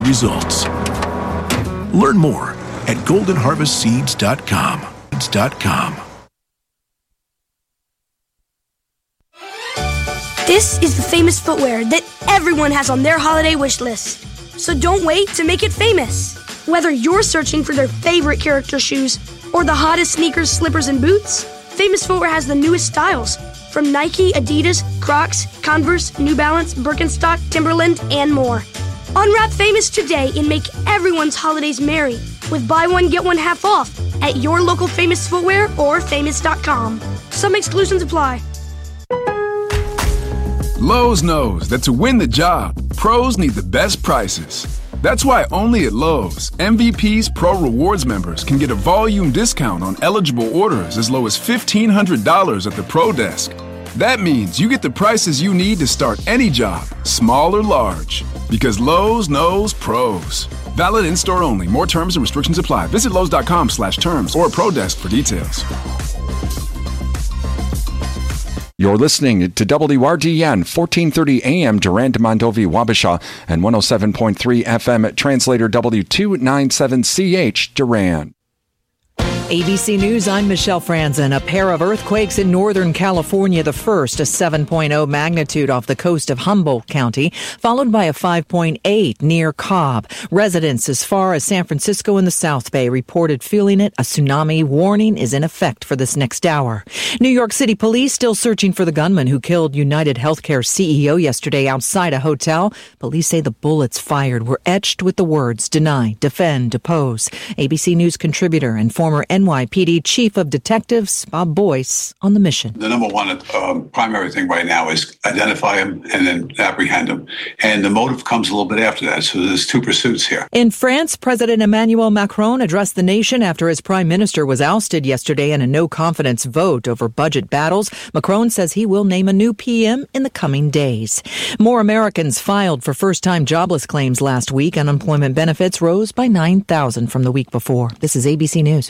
results. Learn more at goldenharvestseeds.com. This is the famous footwear that everyone has on their holiday wish list. So don't wait to make it famous. Whether you're searching for their favorite character shoes or the hottest sneakers, slippers, and boots, Famous Footwear has the newest styles from Nike, Adidas, Crocs, Converse, New Balance, Birkenstock, Timberland, and more. Unwrap Famous today and make everyone's holidays merry with buy one, get one half off at your local Famous Footwear or famous.com. Some exclusions apply. Lowe's knows that to win the job, pros need the best prices. That's why only at Lowe's, MVP's Pro Rewards members can get a volume discount on eligible orders as low as $1,500 at the Pro Desk. That means you get the prices you need to start any job, small or large. Because Lowe's knows pros. Valid in-store only. More terms and restrictions apply. Visit Lowe's.com/terms or Pro Desk for details. You're listening to WRDN 1430 AM Durand, Mondovi, Wabasha, and 107.3 FM Translator W297CH Durand. ABC News, I'm Michelle Franzen. A pair of earthquakes in Northern California, the first, a 7.0 magnitude off the coast of Humboldt County, followed by a 5.8 near Cobb. Residents as far as San Francisco and the South Bay reported feeling it. A tsunami warning is in effect for this next hour. New York City police still searching for the gunman who killed United Healthcare CEO yesterday outside a hotel. Police say the bullets fired were etched with the words deny, defend, depose. ABC News contributor and former NYPD Chief of Detectives Bob Boyce on the mission. The number one primary thing right now is identify him and then apprehend him. And the motive comes a little bit after that. So there's two pursuits here. In France, President Emmanuel Macron addressed the nation after his prime minister was ousted yesterday in a no-confidence vote over budget battles. Macron says he will name a new PM in the coming days. More Americans filed for first-time jobless claims last week. Unemployment benefits rose by 9,000 from the week before. This is ABC News.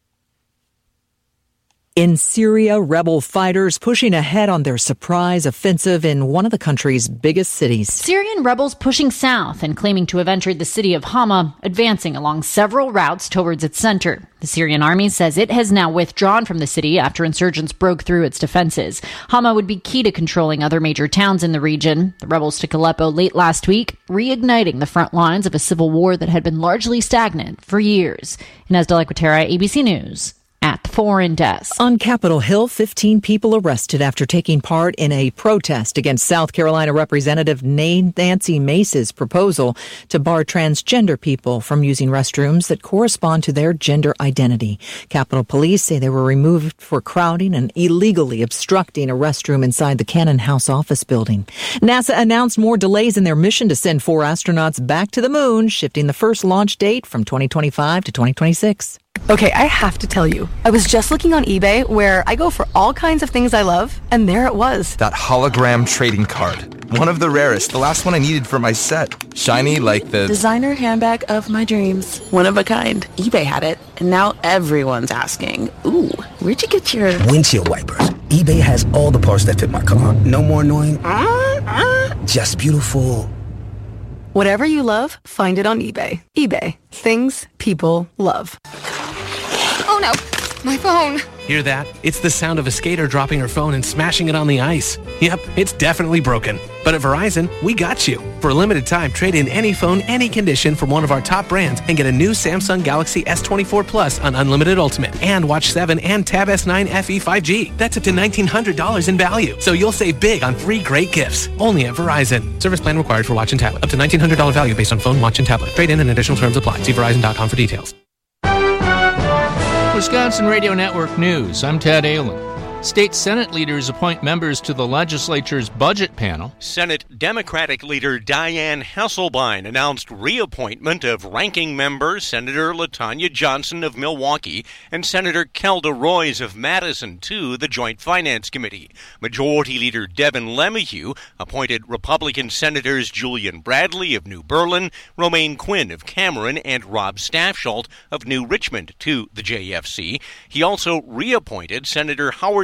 In Syria, rebel fighters pushing ahead on their surprise offensive in one of the country's biggest cities. Syrian rebels pushing south and claiming to have entered the city of Hama, advancing along several routes towards its center. The Syrian army says it has now withdrawn from the city after insurgents broke through its defenses. Hama would be key to controlling other major towns in the region. The rebels took Aleppo late last week, reigniting the front lines of a civil war that had been largely stagnant for years. Inez de la Quatera, ABC News. At the foreign desk. On Capitol Hill, 15 people arrested after taking part in a protest against South Carolina Representative Nancy Mace's proposal to bar transgender people from using restrooms that correspond to their gender identity. Capitol Police say they were removed for crowding and illegally obstructing a restroom inside the Cannon House office building. NASA announced more delays in their mission to send 4 astronauts back to the moon, shifting the first launch date from 2025 to 2026. Okay, I have to tell you, I was just looking on eBay where I go for all kinds of things I love, and there it was. That hologram trading card. One of the rarest, the last one I needed for my set. Shiny like the designer handbag of my dreams. One of a kind. eBay had it, and now everyone's asking, ooh, where'd you get your windshield wipers? eBay has all the parts that fit my car. No more annoying, just beautiful. Whatever you love, find it on eBay. eBay. Things people love. Oh no, my phone. Hear that? It's the sound of a skater dropping her phone and smashing it on the ice. Yep, it's definitely broken. But at Verizon, we got you. For a limited time, trade in any phone, any condition from one of our top brands and get a new Samsung Galaxy S24 Plus on Unlimited Ultimate and Watch 7 and Tab S9 FE 5G. That's up to $1,900 in value. So you'll save big on 3 great gifts. Only at Verizon. Service plan required for watch and tablet. Up to $1,900 value based on phone, watch, and tablet. Trade in and additional terms apply. See Verizon.com for details. Wisconsin Radio Network News. I'm Ted Allen. State Senate leaders appoint members to the legislature's budget panel. Senate Democratic leader Dianne Hasselbein announced reappointment of ranking member Senator LaTanya Johnson of Milwaukee and Senator Kelda Roys of Madison to the Joint Finance Committee. Majority Leader Devin LeMahieu appointed Republican Senators Julian Bradley of New Berlin, Romaine Quinn of Cameron, and Rob Staffsholt of New Richmond to the JFC. He also reappointed Senator Howard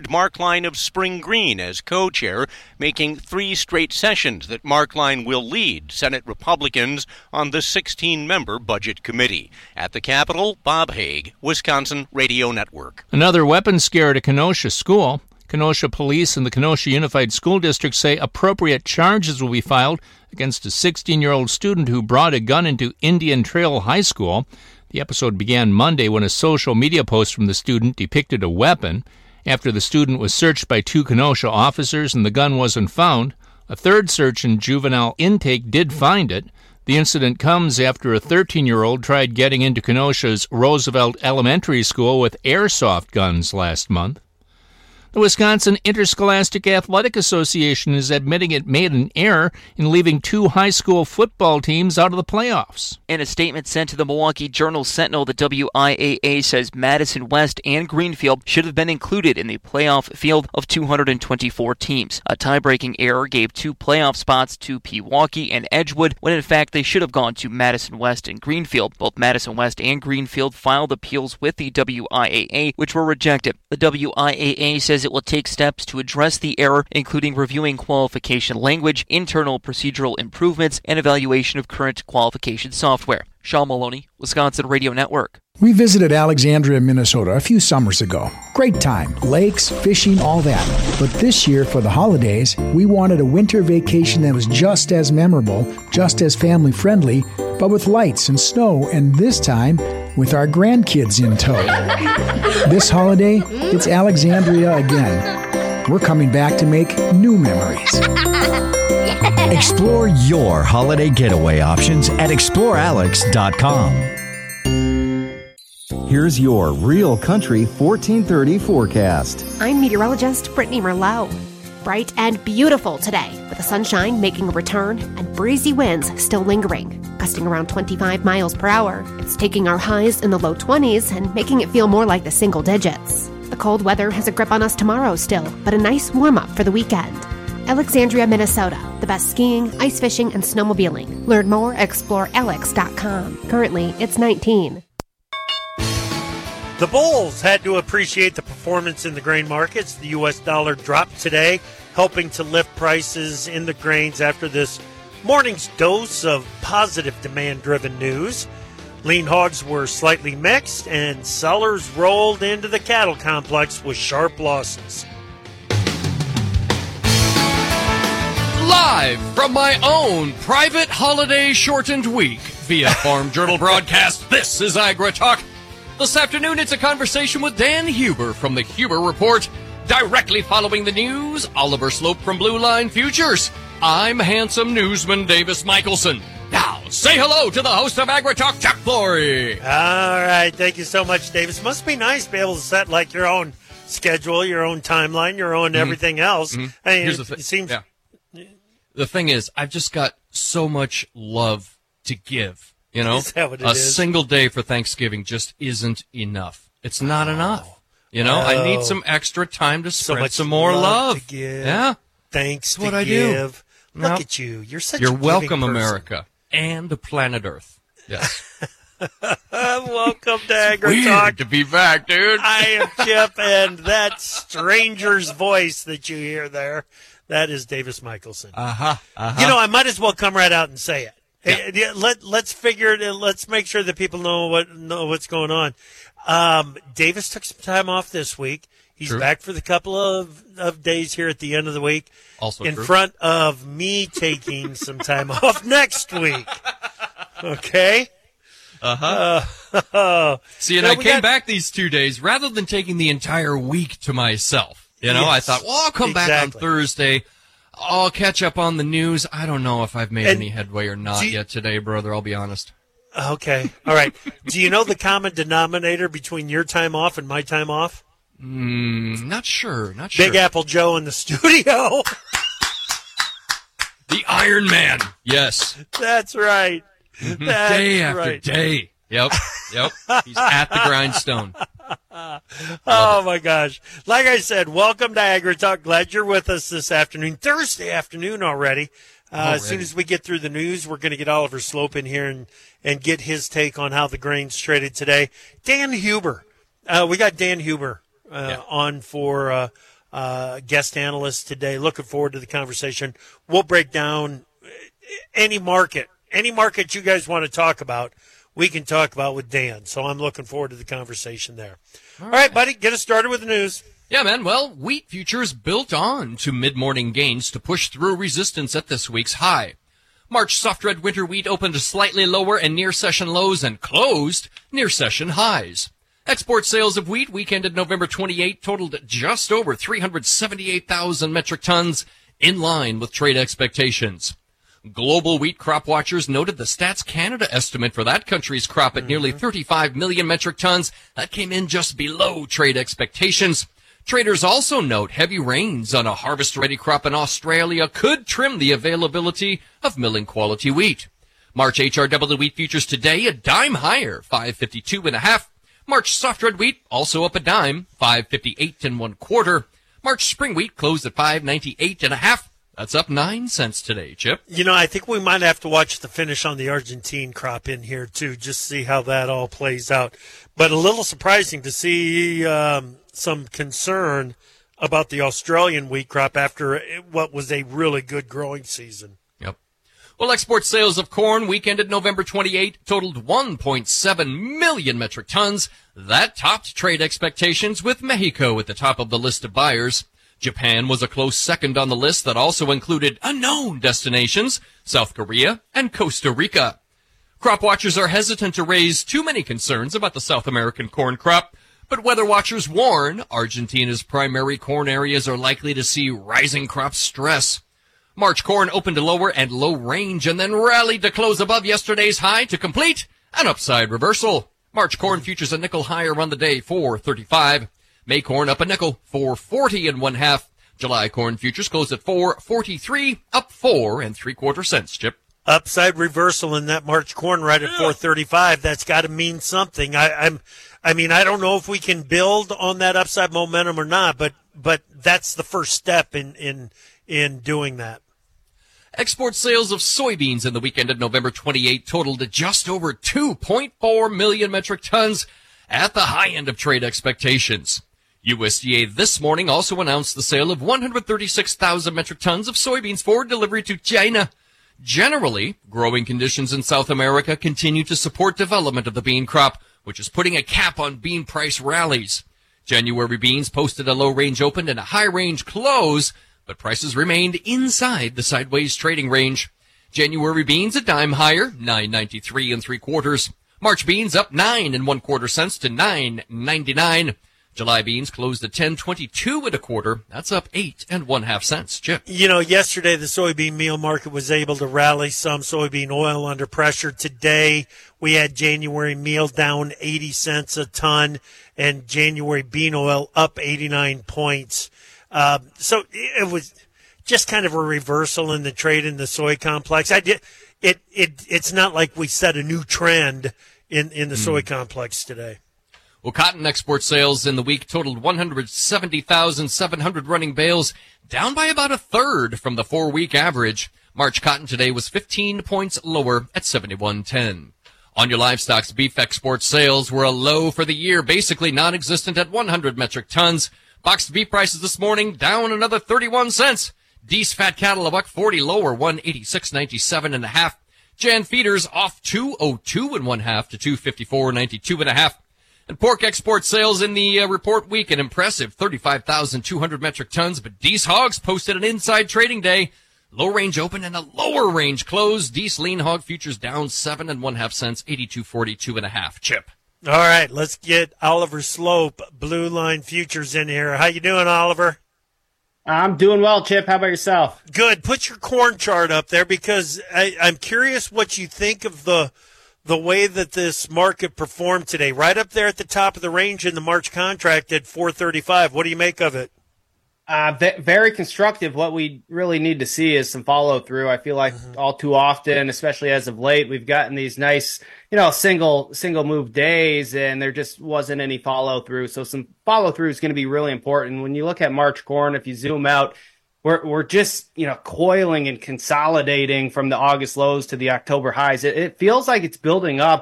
named Mark Line of Spring Green as co-chair, making 3 straight sessions that Mark Line will lead Senate Republicans on the 16-member Budget Committee. At the Capitol, Bob Haig, Wisconsin Radio Network. Another weapons scare at a Kenosha school. Kenosha Police and the Kenosha Unified School District say appropriate charges will be filed against a 16-year-old student who brought a gun into Indian Trail High School. The episode began Monday when a social media post from the student depicted a weapon. After the student was searched by 2 Kenosha officers and the gun wasn't found, a third search in juvenile intake did find it. The incident comes after a 13-year-old tried getting into Kenosha's Roosevelt Elementary School with airsoft guns last month. The Wisconsin Interscholastic Athletic Association is admitting it made an error in leaving 2 high school football teams out of the playoffs. In a statement sent to the Milwaukee Journal-Sentinel, the WIAA says Madison West and Greenfield should have been included in the playoff field of 224 teams. A tie-breaking error gave 2 playoff spots to Pewaukee and Edgewood, when in fact they should have gone to Madison West and Greenfield. Both Madison West and Greenfield filed appeals with the WIAA, which were rejected. The WIAA says it will take steps to address the error, including reviewing qualification language, internal procedural improvements, and evaluation of current qualification software. Sean Maloney, Wisconsin Radio Network. We visited Alexandria, Minnesota a few summers ago. Great time. Lakes, fishing, all that. But this year, for the holidays, we wanted a winter vacation that was just as memorable, just as family-friendly, but with lights and snow, and this time, with our grandkids in tow. This holiday, it's Alexandria again. We're coming back to make new memories. Explore your holiday getaway options at explorealex.com. Here's your Real Country 1430 forecast. I'm meteorologist Brittany Merlot. Bright and beautiful today, with the sunshine making a return and breezy winds still lingering, gusting around 25 miles per hour. It's taking our highs in the low 20s and making it feel more like the single digits. The cold weather has a grip on us tomorrow still, but a nice warm-up for the weekend. Alexandria, Minnesota, the best skiing, ice fishing, and snowmobiling. Learn more at explorealex.com. Currently, it's 19. The bulls had to appreciate the performance in the grain markets. The U.S. dollar dropped today, helping to lift prices in the grains after this morning's dose of positive demand-driven news. Lean hogs were slightly mixed, and sellers rolled into the cattle complex with sharp losses. Live from my own private holiday shortened week via Farm Journal broadcast, this is Agri Talk. This afternoon, it's a conversation with Dan Huber from the Huber Report. Directly following the news, Oliver Slope from Blue Line Futures. I'm handsome newsman Davis Michelson. Now, say hello to the host of Agri Talk, Chuck Flory. All right, thank you so much, Davis. Must be nice to be able to set like your own schedule, your own timeline, your own everything else. I mean, Here's the thing. It seems. Yeah. The thing is, I've just got so much love to give. You know, Is that what it a is? single day for Thanksgiving just isn't enough. It's not enough. You know, I need some extra time to So spread much some more love. to give. Yeah, Thanks that's what to I give. do. Look Yep. at you. You're such You're a giving welcome, person. America, and the planet Earth. Yes. Welcome to Agri Weird Talk. to be back, dude. I am Chip, and that stranger's voice that you hear there, that is Davis Michelson. You know, I might as well come right out and say it. Yeah. Let's figure it. Let's make sure that people know what's going on. Davis took some time off this week. He's True. back for the couple of days here at the end of the week. Also in true. front of me taking some time off next week. Okay. See, and I came back these 2 days rather than taking the entire week to myself. You know, I Yes, thought, well, I'll come back on exactly. Thursday. I'll catch up on the news. I don't know if I've made And any headway or not do you- yet today, brother. I'll be honest. Okay. All right. Do you know the common denominator between your time off and my time off? Not sure. Not sure. Big Apple Joe in the studio. The Iron Man. Yes. That's right. That's Day after right. day. Yep. He's at the grindstone. Oh, my gosh. Like I said, welcome to Agri Talk. Glad you're with us this afternoon. Thursday afternoon already. As soon as we get through the news, we're going to get Oliver Slope in here and get his take on how the grain's traded today. Dan Huber. We got Dan Huber on for guest analyst today. Looking forward to the conversation. We'll break down any market you guys want to talk about. We can talk about with Dan. So I'm looking forward to the conversation there. All right, buddy, get us started with the news. Yeah, man. Well, wheat futures built on to mid-morning gains to push through resistance at this week's high. March soft red winter wheat opened slightly lower and near session lows and closed near session highs. Export sales of wheat week ended November 28 totaled just over 378,000 metric tons, in line with trade expectations. Global wheat crop watchers noted the Stats Canada estimate for that country's crop at nearly 35 million metric tons. That came in just below trade expectations. Traders also note heavy rains on a harvest-ready crop in Australia could trim the availability of milling quality wheat. March HRW wheat futures today a dime higher, 552.5. March soft red wheat also up a dime, 558 1/4. March spring wheat closed at 598.5. That's up 9 cents today, Chip. You know, I think we might have to watch the finish on the Argentine crop in here, too, just see how that all plays out. But a little surprising to see some concern about the Australian wheat crop after what was a really good growing season. Yep. Well, export sales of corn week ended November 28 totaled 1.7 million metric tons. That topped trade expectations with Mexico at the top of the list of buyers. Japan was a close second on the list that also included unknown destinations, South Korea and Costa Rica. Crop watchers are hesitant to raise too many concerns about the South American corn crop, but weather watchers warn Argentina's primary corn areas are likely to see rising crop stress. March corn opened lower and low range and then rallied to close above yesterday's high to complete an upside reversal. March corn futures a nickel higher on the day, 4.35. May corn up a nickel, 4.40 1/2. July corn futures closed at 4.43, up 4 3/4 cents, Chip. Upside reversal in that March corn right at 4.35. That's got to mean something. I mean, I don't know if we can build on that upside momentum or not, but that's the first step in doing that. Export sales of soybeans in the weekend of November 28 totaled just over 2.4 million metric tons at the high end of trade expectations. USDA this morning also announced the sale of 136,000 metric tons of soybeans for delivery to China. Generally, growing conditions in South America continue to support development of the bean crop, which is putting a cap on bean price rallies. January beans posted a low range open and a high range close, but prices remained inside the sideways trading range. January beans a dime higher, 9.93 3/4. March beans up 9 1/4 cents to 9.99. July beans closed at 10.22 1/4. That's up 8 1/2 cents. Chip. You know, yesterday the soybean meal market was able to rally some. Soybean oil under pressure. Today we had January meal down 80 cents a ton and January bean oil up 89 points. So it was just kind of a reversal in the trade in the soy complex. It's not like we set a new trend in the soy complex today. Well, cotton export sales in the week totaled 170,700 running bales, down by about a third from the 4-week average. March cotton today was 15 points lower at 71.10. On your livestock's beef export sales were a low for the year, basically non-existent at 100 metric tons. Boxed beef prices this morning down another 31 cents. Deese fat cattle $1.40 lower, 186.97 1/2. Jan feeders off 202 1/2 to 254.92 1/2. And pork export sales in the report week, an impressive 35,200 metric tons, but Deese hogs posted an inside trading day. Low range open and a lower range close. Deese lean hog futures down 7 1/2 cents, 82.42 1/2. Chip. All right, let's get Oliver Slope, Blue Line Futures in here. How you doing, Oliver? I'm doing well, Chip. How about yourself? Good. Put your corn chart up there because I'm curious what you think of the way that this market performed today. Right up there at the top of the range in the March contract at 435. What do you make of it? Very constructive. What we really need to see is some follow through. I feel like all too often, especially as of late, we've gotten these nice, single move days, and there just wasn't any follow through. So some follow through is going to be really important. When you look at March corn, if you zoom out, we're just coiling and consolidating from the August lows to the October highs. It feels like it's building up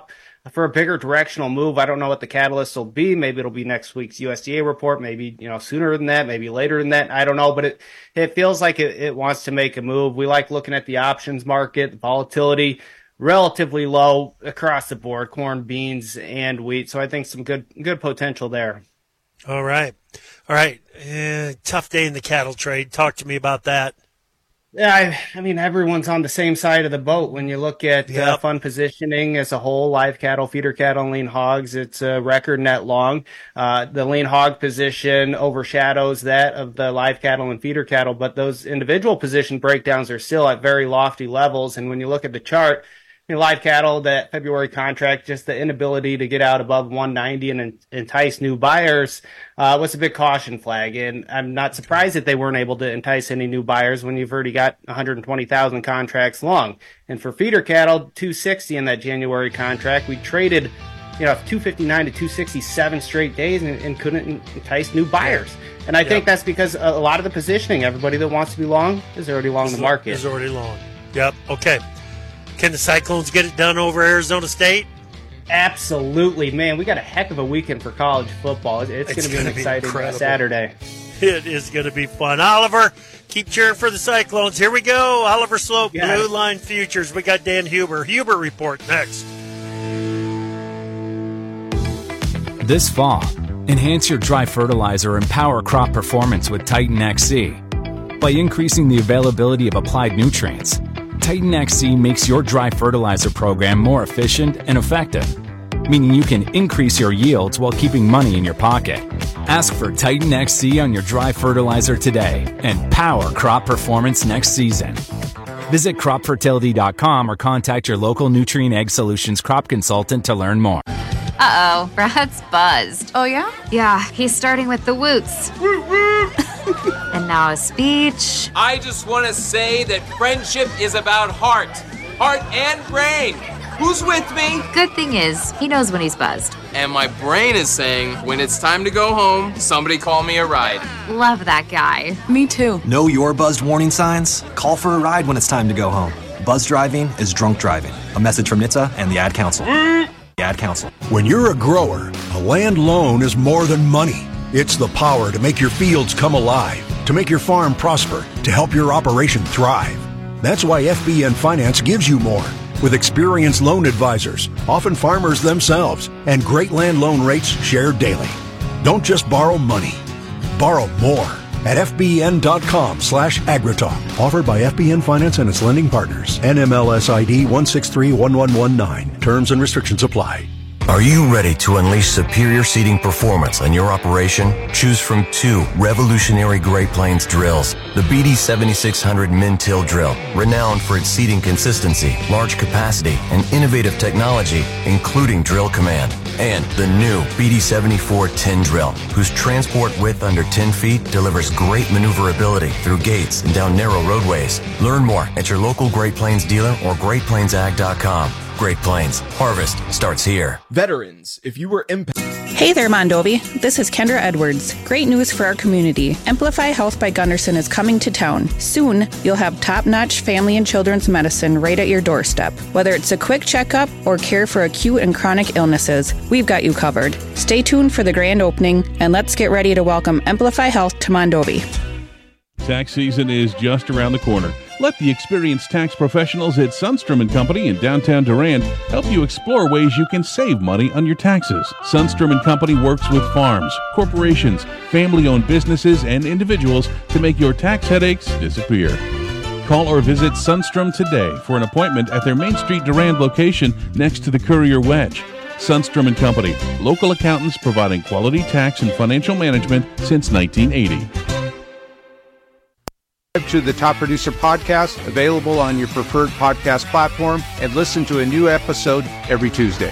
for a bigger directional move. I don't know what the catalyst will be. Maybe it'll be next week's USDA report, maybe, sooner than that, maybe later than that. I don't know, but it feels like it wants to make a move. We like looking at the options market, the volatility relatively low across the board, corn, beans, and wheat. So I think some good potential there. All right. Tough day in the cattle trade. Talk to me about that. Yeah, I mean, everyone's on the same side of the boat. When you look at fund positioning as a whole, live cattle, feeder cattle, and lean hogs, it's a record net long. The lean hog position overshadows that of the live cattle and feeder cattle, but those individual position breakdowns are still at very lofty levels. And when you look at the chart, live cattle, that February contract, just the inability to get out above 190 and entice new buyers was a big caution flag. And I'm not surprised that they weren't able to entice any new buyers when you've already got 120,000 contracts long. And for feeder cattle, 260 in that January contract. We traded 259 to 267 straight days and couldn't entice new buyers. And I think that's because a lot of the positioning, everybody that wants to be long is already long the market. Is already long. Yep. Okay. Can the Cyclones get it done over Arizona State? Absolutely, man. We got a heck of a weekend for college football. It's going to be an exciting Saturday. It is going to be fun. Oliver, keep cheering for the Cyclones. Here we go. Oliver Slope, Blue Line Futures. We got Dan Huber. Huber Report next. This fall, enhance your dry fertilizer and power crop performance with Titan XC. By increasing the availability of applied nutrients, Titan XC makes your dry fertilizer program more efficient and effective, meaning you can increase your yields while keeping money in your pocket. Ask for Titan XC on your dry fertilizer today and power crop performance next season. Visit cropfertility.com or contact your local Nutrient Ag Solutions crop consultant to learn more. Uh-oh, Brad's buzzed. Oh, yeah? Yeah, he's starting with the woots. And now a speech. I just want to say that friendship is about heart and brain. Who's with me? Good thing is, he knows when he's buzzed. And my brain is saying, when it's time to go home, somebody call me a ride. Love that guy. Me too. Know your buzzed warning signs? Call for a ride when it's time to go home. Buzz driving is drunk driving. A message from NHTSA and the Ad Council. When you're a grower, a land loan is more than money. It's the power to make your fields come alive, to make your farm prosper, to help your operation thrive. That's why FBN Finance gives you more. With experienced loan advisors, often farmers themselves, and great land loan rates shared daily. Don't just borrow money. Borrow more at fbn.com/agritalk. Offered by FBN Finance and its lending partners. NMLS ID 1631119. Terms and restrictions apply. Are you ready to unleash superior seeding performance on your operation? Choose from 2 revolutionary Great Plains drills. The BD 7600 Min-Till drill, renowned for its seeding consistency, large capacity, and innovative technology, including drill command. And the new BD 7410 drill, whose transport width under 10 feet delivers great maneuverability through gates and down narrow roadways. Learn more at your local Great Plains dealer or GreatPlainsAg.com. Great Plains. Harvest starts here. Veterans, if you were impacted. Hey there, Mondovi. This is Kendra Edwards. Great news for our community. Amplify Health by Gunderson is coming to town. Soon, you'll have top-notch family and children's medicine right at your doorstep. Whether it's a quick checkup or care for acute and chronic illnesses, we've got you covered. Stay tuned for the grand opening, and let's get ready to welcome Amplify Health to Mondovi. Tax season is just around the corner. Let the experienced tax professionals at Sundstrom & Company in downtown Durand help you explore ways you can save money on your taxes. Sundstrom & Company works with farms, corporations, family-owned businesses, and individuals to make your tax headaches disappear. Call or visit Sundstrom today for an appointment at their Main Street Durand location next to the Courier Wedge. Sundstrom & Company, local accountants providing quality tax and financial management since 1980. To the Top Producer Podcast, available on your preferred podcast platform, and listen to a new episode every Tuesday.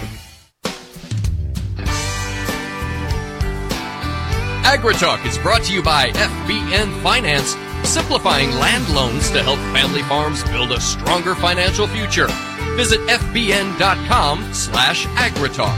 AgriTalk is brought to you by FBN Finance, simplifying land loans to help family farms build a stronger financial future. Visit fbn.com/agritalk.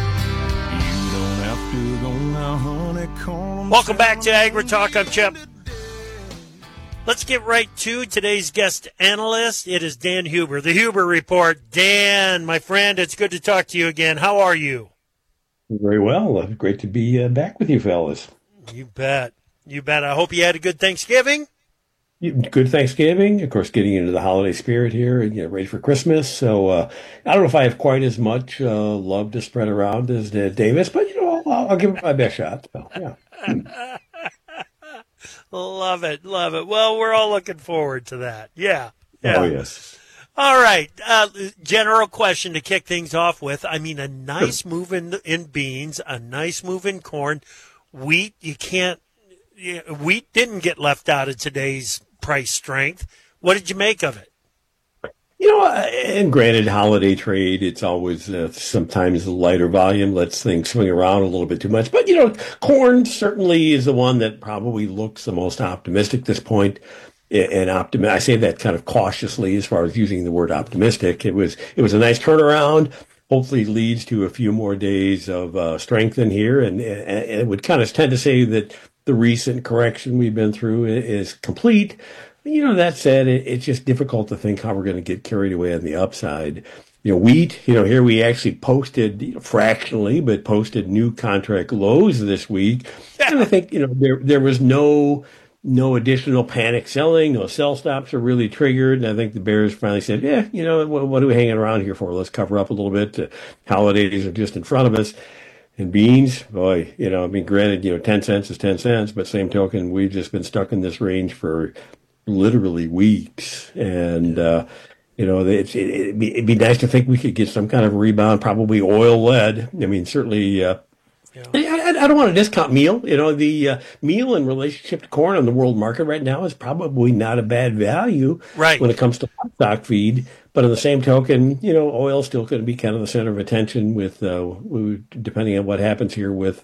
Welcome back to AgriTalk. I'm Chip. Let's get right to today's guest analyst. It is Dan Huber, the Huber Report. Dan, my friend, it's good to talk to you again. How are you? Very well. Great to be back with you fellas. You bet. You bet. I hope you had a good Thanksgiving. Good Thanksgiving. Of course, getting into the holiday spirit here and ready for Christmas. So I don't know if I have quite as much love to spread around as Davis, but I'll give it my best shot. So, yeah. Love it. Love it. Well, we're all looking forward to that. Yeah. Oh, yes. All right. General question to kick things off with. I mean, a nice move in beans, a nice move in corn. Wheat, wheat didn't get left out of today's price strength. What did you make of it? And granted, holiday trade, it's always sometimes lighter volume, lets things swing around a little bit too much. But, corn certainly is the one that probably looks the most optimistic at this point. And I say that kind of cautiously as far as using the word optimistic. It was a nice turnaround. Hopefully leads to a few more days of strength in here. And it would kind of tend to say that the recent correction we've been through is complete. That said, it's just difficult to think how we're going to get carried away on the upside. Wheat, here we actually posted fractionally, but posted new contract lows this week. Yeah. And I think, there was no additional panic selling, no sell stops are really triggered. And I think the bears finally said, what are we hanging around here for? Let's cover up a little bit. Holidays are just in front of us. And beans, boy, granted, 10 cents is 10 cents, but same token, we've just been stuck in this range for literally weeks. And, it'd be nice to think we could get some kind of rebound, probably oil led. Certainly, I don't want to discount meal. The meal in relationship to corn on the world market right now is probably not a bad value when it comes to stock feed. But on the same token, oil is still going to be kind of the center of attention with depending on what happens here with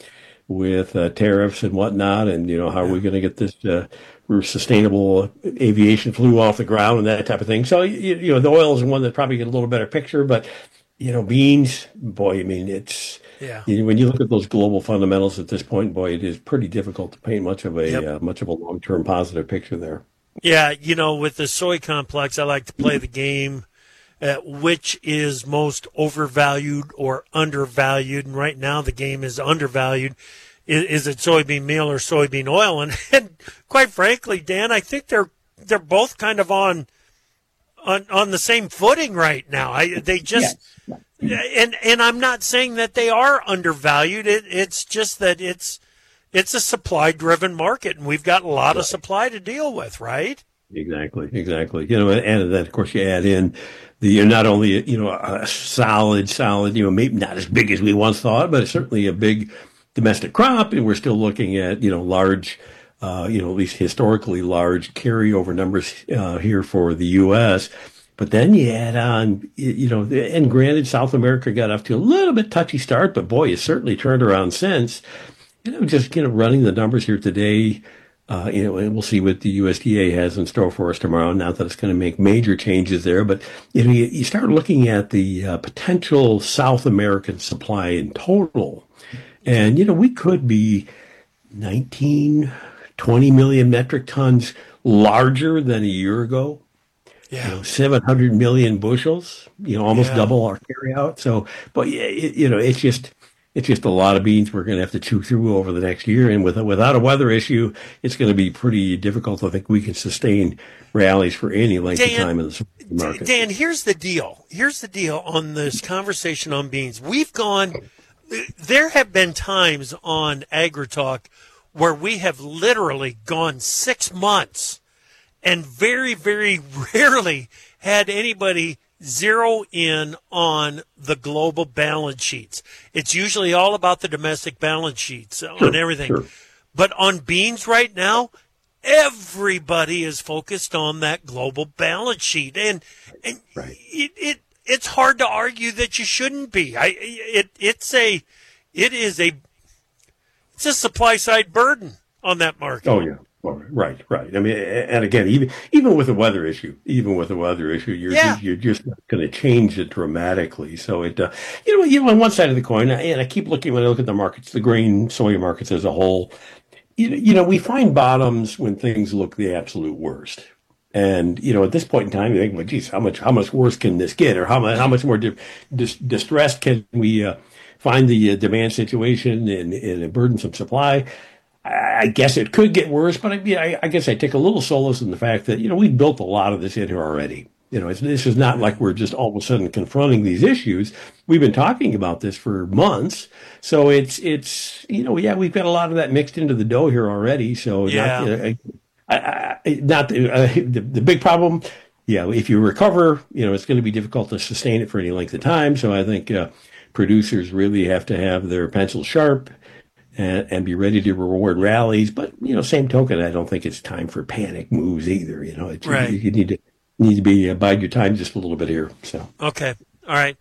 tariffs and whatnot, and how are we going to get this sustainable aviation fuel off the ground and that type of thing. So the oil is one that's probably get a little better picture, but beans, boy, it's when you look at those global fundamentals at this point, boy, it is pretty difficult to paint much of a long-term positive picture there. Yeah, with the soy complex, I like to play the game which is most overvalued or undervalued. And right now the game is undervalued. Is it soybean meal or soybean oil? And quite frankly, Dan, I think they're both kind of on the same footing right now. They just and I'm not saying that they are undervalued. It's just that it's a supply-driven market, and we've got a lot of supply to deal with, right? Exactly. And then of course you add in not only a solid, maybe not as big as we once thought, but certainly a big domestic crop, and we're still looking at large, at least historically large carryover numbers here for the U.S. But then you add on, and granted, South America got off to a little bit touchy start, but boy, it's certainly turned around since. Just running the numbers here today, and we'll see what the USDA has in store for us tomorrow. Not that it's going to make major changes there, but you start looking at the potential South American supply in total. And, we could be 19, 20 million metric tons larger than a year ago. 700 million bushels, almost double our carryout. So, but it's just a lot of beans we're going to have to chew through over the next year. And without a weather issue, it's going to be pretty difficult. I think we can sustain rallies for any length of time in the market. Dan, here's the deal. On this conversation on beans. There have been times on AgriTalk where we have literally gone 6 months and very, very rarely had anybody zero in on the global balance sheets. It's usually all about the domestic balance sheets on everything. Sure. But on beans right now, everybody is focused on that global balance sheet. And right. It's hard to argue that you shouldn't be. It's a supply side burden on that market. Oh yeah. Right. And again, even with a weather issue, you're just not going to change it dramatically. So it, on one side of the coin, and I keep looking when I look at the markets, the grain, soy markets as a whole, we find bottoms when things look the absolute worst. And, at this point in time, you think, well, geez, how much worse can this get? Or how much more distressed can we find the demand situation in a burdensome supply? I guess it could get worse, but I guess I take a little solace in the fact that, we built a lot of this in here already. This is not like we're just all of a sudden confronting these issues. We've been talking about this for months. So it's we've got a lot of that mixed into the dough here already. So the big problem, if you recover, it's going to be difficult to sustain it for any length of time. So I think producers really have to have their pencils sharp and be ready to reward rallies. But, same token, I don't think it's time for panic moves either. Right. You need to be bide your time just a little bit here. So okay, all right.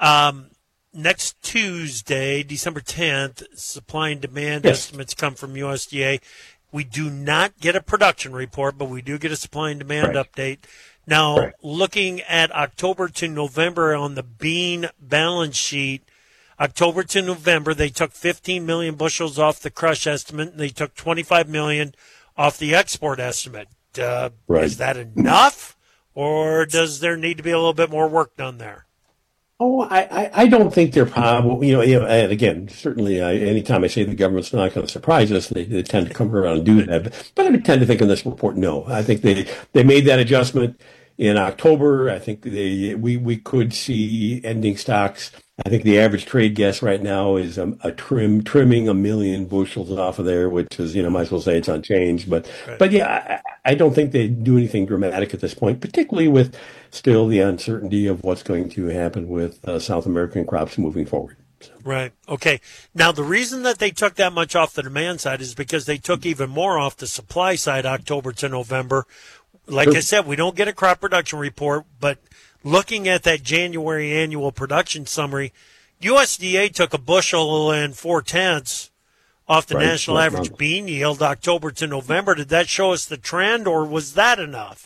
Next Tuesday, December 10th, supply and demand estimates come from USDA. We do not get a production report, but we do get a supply and demand update. Now, looking at October to November on the bean balance sheet, October to November, they took 15 million bushels off the crush estimate, and they took 25 million off the export estimate. Is that enough? Or does there need to be a little bit more work done there? Oh, I don't think they're probably, and again, certainly anytime I say the government's not going to surprise us, they tend to come around and do that. But I tend to think in this report, no. I think they made that adjustment in October. I think we could see ending stocks. I think the average trade guess right now is trimming 1 million bushels off of there, which is, might as well say it's unchanged. But I don't think they do anything dramatic at this point, particularly with still the uncertainty of what's going to happen with South American crops moving forward. So. Right. Okay. Now, the reason that they took that much off the demand side is because they took even more off the supply side October to November. Like I said, we don't get a crop production report, but looking at that January annual production summary, USDA took a bushel and 4/10 off the national average bean yield October to November. Did that show us the trend, or was that enough?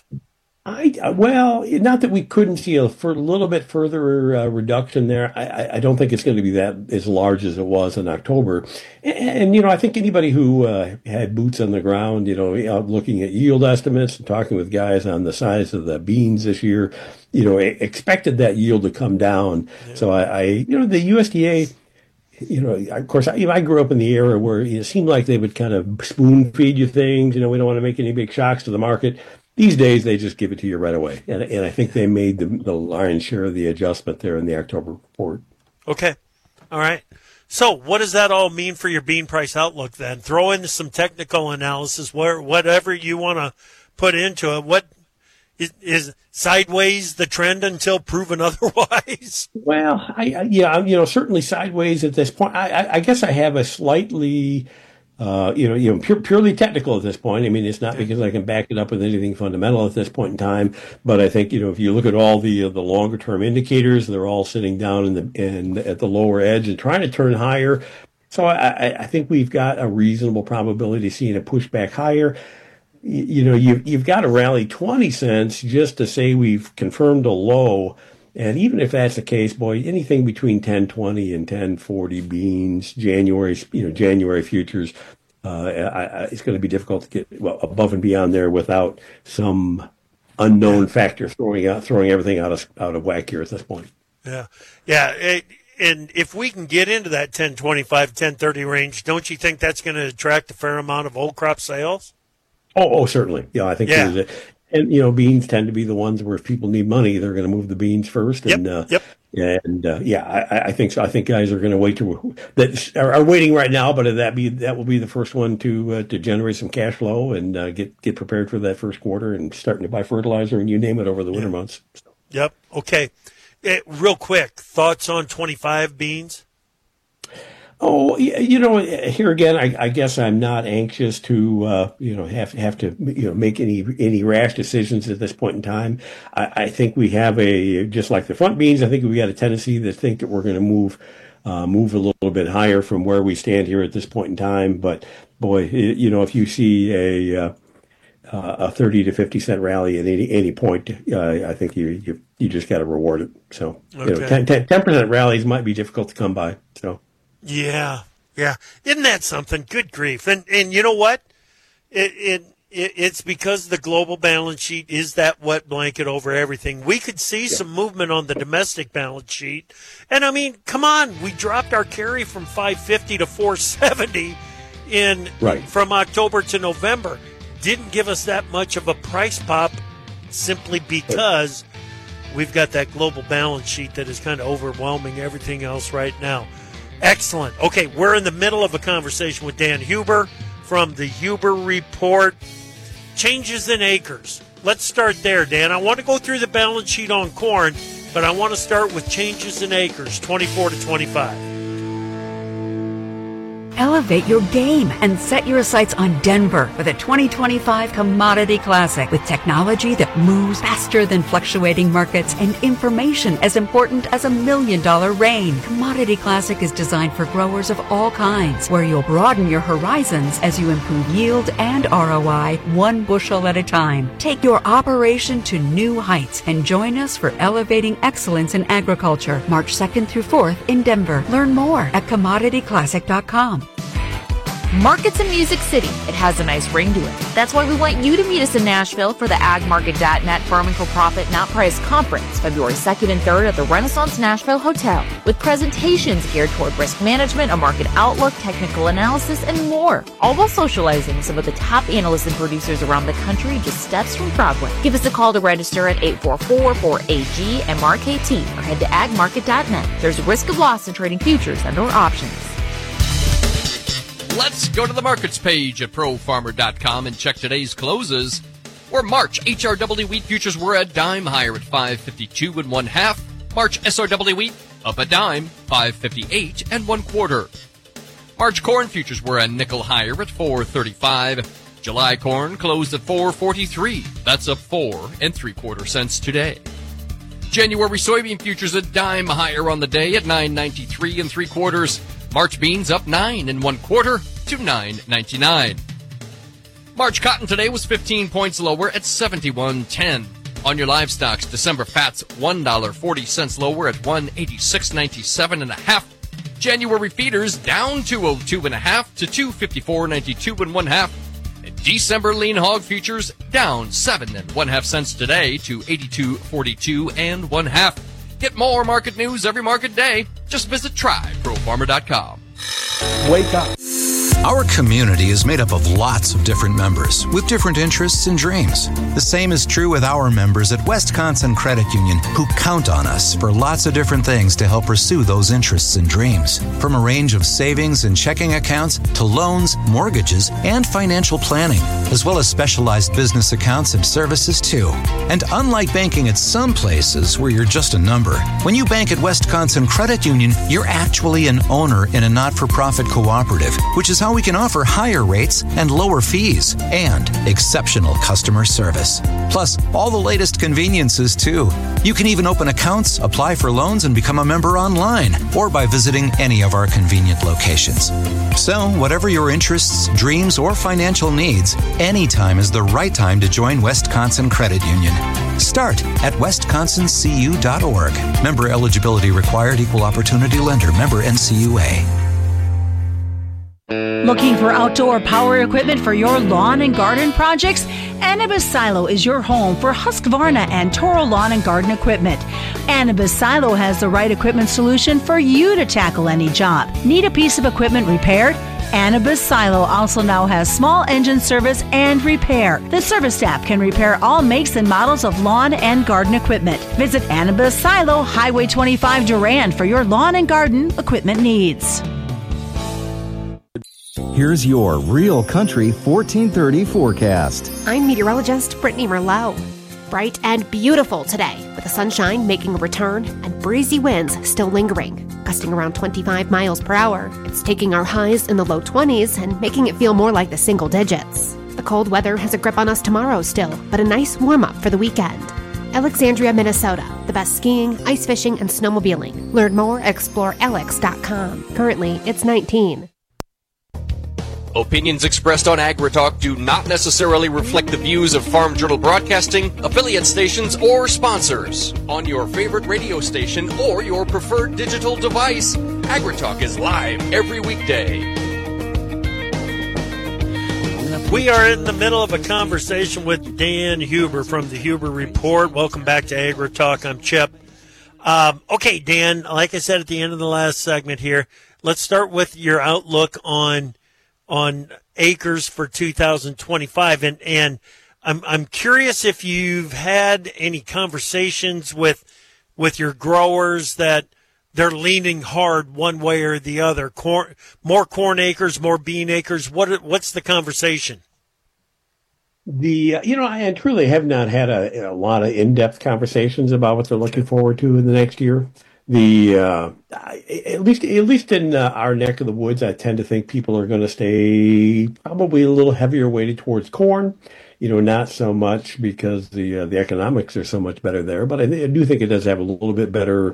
Well, not that we couldn't see a little bit further reduction there. I don't think it's going to be that as large as it was in October. And I think anybody who had boots on the ground, out looking at yield estimates and talking with guys on the size of the beans this year, expected that yield to come down. Yeah. So the USDA, of course, I grew up in the era where it seemed like they would kind of spoon feed you things. We don't want to make any big shocks to the market. These days, they just give it to you right away. And I think they made the lion's share of the adjustment there in the October report. Okay. All right. So what does that all mean for your bean price outlook then? Throw in some technical analysis, whatever you want to put into it. What is sideways the trend until proven otherwise? Well, certainly sideways at this point. I guess I have a slightly... purely technical at this point. I mean, it's not because I can back it up with anything fundamental at this point in time. But I think, if you look at all the longer term indicators, they're all sitting down at the lower edge and trying to turn higher. So I think we've got a reasonable probability of seeing a push back higher. You've got to rally 20 cents just to say we've confirmed a low. And even if that's the case, boy, anything between 10.20 and 10.40 beans, January futures, it's going to be difficult to get above and beyond there without some unknown factor throwing everything out of whack here at this point. Yeah. And if we can get into that 10.25, 10.30 range, don't you think that's going to attract a fair amount of old crop sales? Oh, certainly. Yeah, I think there's and beans tend to be the ones where if people need money, they're going to move the beans first. And I think so. I think guys are going to wait that are waiting right now, but that will be the first one to generate some cash flow and get prepared for that first quarter and starting to buy fertilizer and you name it over the winter months. So. Yep. Okay. Real quick, thoughts on 25 beans? Oh, here again, I guess I'm not anxious to, have to, make any rash decisions at this point in time. I think we have just like the front beans, I think we got a tendency to think that we're going to move a little bit higher from where we stand here at this point in time. But boy, if you see a 30 to 50 cent rally at any point, I think you just got to reward it. So, 10% rallies might be difficult to come by. So. Yeah. Yeah. Isn't that something? Good grief. And you know what? It's because the global balance sheet is that wet blanket over everything. We could see some movement on the domestic balance sheet. And, I mean, come on. We dropped our carry from 550 to 470 from October to November. Didn't give us that much of a price pop simply because we've got that global balance sheet that is kind of overwhelming everything else right now. Excellent. Okay, we're in the middle of a conversation with Dan Huber from the Huber Report. Changes in acres. Let's start there, Dan. I want to go through the balance sheet on corn, but I want to start with changes in acres, 24 to 25. Elevate your game and set your sights on Denver with a 2025 Commodity Classic with technology that moves faster than fluctuating markets and information as important as $1 million rain. Commodity Classic is designed for growers of all kinds, where you'll broaden your horizons as you improve yield and ROI 1 bushel at a time. Take your operation to new heights and join us for Elevating Excellence in Agriculture, March 2nd through 4th in Denver. Learn more at commodityclassic.com. Markets in Music City. It has a nice ring to it. That's why we want you to meet us in Nashville for the AgMarket.net Farming for Profit Not Price Conference, February 2nd and 3rd at the Renaissance Nashville Hotel, with presentations geared toward risk management, a market outlook, technical analysis, and more, all while socializing with some of the top analysts and producers around the country just steps from Broadway. Give us a call to register at 844-4AG-MRKT or head to AgMarket.net. There's a risk of loss in trading futures and/or options. Let's go to the markets page at ProFarmer.com and check today's closes. Where March HRW wheat futures were a dime higher at 5.52 1/2. March SRW wheat up a dime, 5.58 1/4. March corn futures were a nickel higher at 4.35. July corn closed at 4.43. That's up 4 3/4 cents today. January soybean futures a dime higher on the day at 9.93 3/4. March beans up 9 1/4 to 9.99. March cotton today was 15 points lower at 71.10. On your livestocks, December fats $1.40 lower at 186.97 1/2. January feeders down 202 1/2 to 254.92 1/2. December lean hog futures down 7 1/2 cents today to 82.42 1/2. Get more market news every market day. Just visit tryprofarmer.com. Wake up. Our community is made up of lots of different members with different interests and dreams. The same is true with our members at Wisconsin Credit Union, who count on us for lots of different things to help pursue those interests and dreams. From a range of savings and checking accounts to loans, mortgages, and financial planning, as well as specialized business accounts and services too. And unlike banking at some places where you're just a number, when you bank at Wisconsin Credit Union, you're actually an owner in a not-for-profit cooperative, which is how we can offer higher rates and lower fees and exceptional customer service. Plus, all the latest conveniences too. You can even open accounts, apply for loans, and become a member online or by visiting any of our convenient locations. So, whatever your interests, dreams, or financial needs, anytime is the right time to join Wisconsin Credit Union. Start at wisconsincu.org. Member eligibility required. Equal opportunity lender. Member NCUA. Looking for outdoor power equipment for your lawn and garden projects? Anibis Silo is your home for Husqvarna and Toro lawn and garden equipment. Anibis Silo has the right equipment solution for you to tackle any job. Need a piece of equipment repaired? Anibis Silo also now has small engine service and repair. The service staff can repair all makes and models of lawn and garden equipment. Visit Anibis Silo, Highway 25 Durand for your lawn and garden equipment needs. Here's your Real Country 1430 forecast. I'm meteorologist Brittany Merlot. Bright and beautiful today, with the sunshine making a return and breezy winds still lingering, gusting around 25 miles per hour. It's taking our highs in the low 20s and making it feel more like the single digits. The cold weather has a grip on us tomorrow still, but a nice warm-up for the weekend. Alexandria, Minnesota, the best skiing, ice fishing, and snowmobiling. Learn more at explorealex.com. Currently, it's 19. Opinions expressed on AgriTalk do not necessarily reflect the views of Farm Journal Broadcasting, affiliate stations, or sponsors. On your favorite radio station or your preferred digital device, AgriTalk is live every weekday. We are in the middle of a conversation with Dan Huber from the Huber Report. Welcome back to AgriTalk. I'm Chip. Okay, Dan, like I said at the end of the last segment here, let's start with your outlook on acres for 2025. And I'm curious if you've had any conversations with your growers that they're leaning hard one way or the other. More corn acres, more bean acres. What's the conversation? I truly have not had a lot of in-depth conversations about what they're looking forward to in the next year. At least in our neck of the woods, I tend to think people are going to stay probably a little heavier weighted towards corn. Not so much because the economics are so much better there, but I do think it does have a little bit better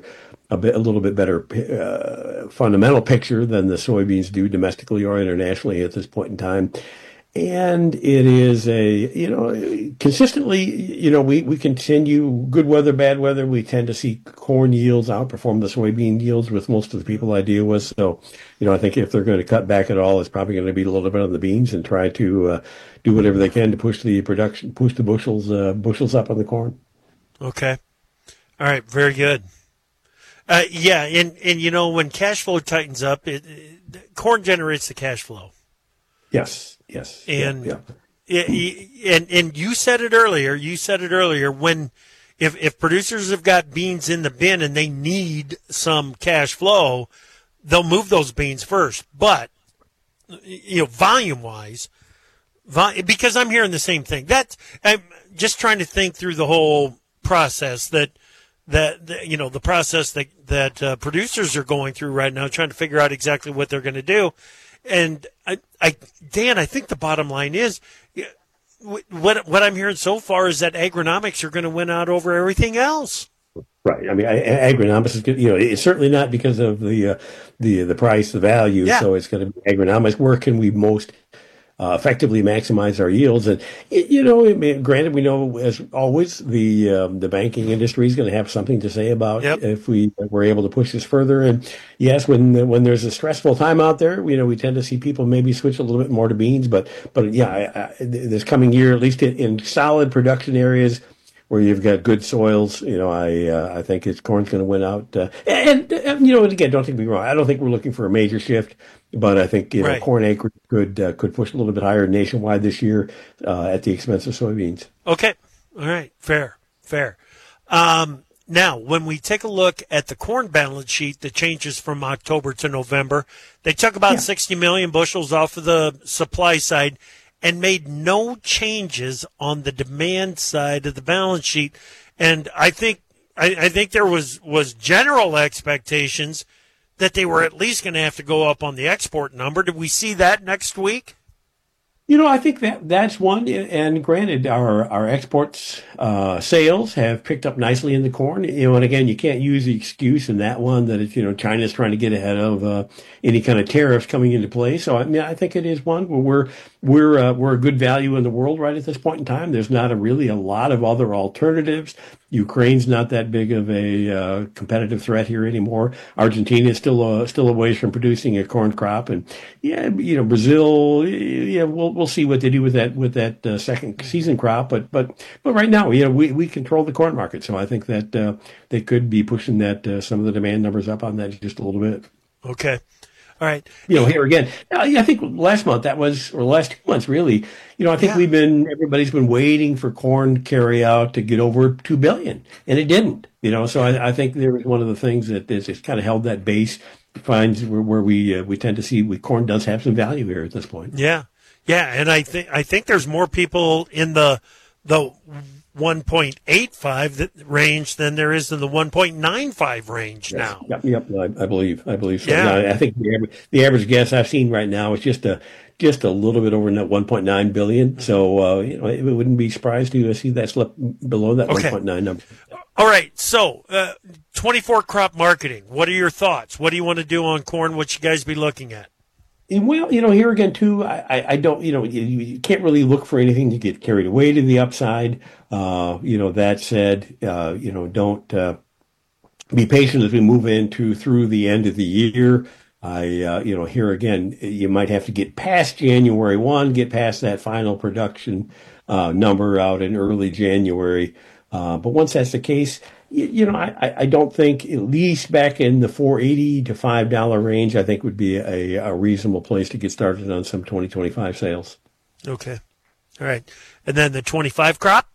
fundamental picture than the soybeans do domestically or internationally at this point in time. And it is consistently, we continue good weather, bad weather. We tend to see corn yields outperform the soybean yields with most of the people I deal with. So, I think if they're going to cut back at all, it's probably going to be a little bit on the beans and try to do whatever they can to push the production, push the bushels up on the corn. Okay. All right. Very good. Yeah. And when cash flow tightens up, corn generates the cash flow. Yes. And yeah. And you said it earlier. When if producers have got beans in the bin and they need some cash flow, they'll move those beans first. But volume wise, because I'm hearing the same thing. I'm just trying to think through the whole process that the process that producers are going through right now, trying to figure out exactly what they're going to do. And Dan, I think the bottom line is what I'm hearing so far is that agronomics are going to win out over everything else. Right. I mean, agronomics is good. It's certainly not because of the price, the value. Yeah. So it's going to be agronomics. Where can we most effectively maximize our yields? And granted, we know as always the banking industry is going to have something to say about if we're able to push this further. And yes, when there's a stressful time out there, we tend to see people maybe switch a little bit more to beans. But this coming year, at least in solid production areas where you've got good soils, I think corn's going to win out. And again, don't take me wrong. I don't think we're looking for a major shift. But I think right. Corn acres could push a little bit higher nationwide this year at the expense of soybeans. Okay, all right, fair. Now, when we take a look at the corn balance sheet that changes from October to November, they took about 60 million bushels off of the supply side and made no changes on the demand side of the balance sheet. And I think there was general expectations that they were at least going to have to go up on the export number. Did we see that next week? I think that's one. And granted, our exports sales have picked up nicely in the corn. And again, you can't use the excuse in that one that it's China's trying to get ahead of any kind of tariffs coming into play. So I think it is one where we're a good value in the world right at this point in time. There's not really a lot of other alternatives. Ukraine's not that big of a competitive threat here anymore. Argentina is still a ways from producing a corn crop, and Brazil. We'll see what they do with that second season crop. But right now, we control the corn market, so I think that they could be pushing that some of the demand numbers up on that just a little bit. Okay. All right. Here again, I think last month or the last 2 months really, I think everybody's been waiting for corn carry out to get over 2 billion, and it didn't, so I think there was one of the things that it's kind of held that base, finds where we tend to see corn does have some value here at this point. Yeah. Yeah. And I think there's more people in the 1.85 range than there is in the 1.95 range now. Yep. I believe so. Yeah. I think the average guess I've seen right now is just a little bit over that 1.9 billion. So it wouldn't be surprised to see that slip below that 1.9 number. All right. So 24 crop marketing. What are your thoughts? What do you want to do on corn? What you guys be looking at? Well, here again, too, I don't, you can't really look for anything to get carried away to the upside. That said, don't be patient as we move through the end of the year. Here again, you might have to get past January 1, get past that final production number out in early January. But once that's the case, I don't think, at least back in the $4.80 to $5 range, I think would be a reasonable place to get started on some 2025 sales. Okay. All right. And then the 25 crop?